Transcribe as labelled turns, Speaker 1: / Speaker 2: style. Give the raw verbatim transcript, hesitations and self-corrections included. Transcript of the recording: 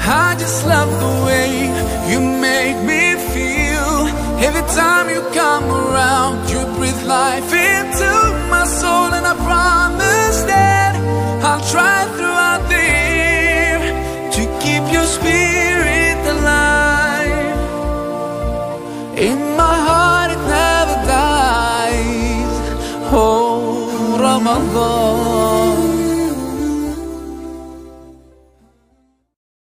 Speaker 1: I just love the way you make me feel. Every time you come around, you breathe life into my soul. And I promise that I'll try throughout the year to keep your spirit alive. In my heart it never dies. Oh, Ramadan.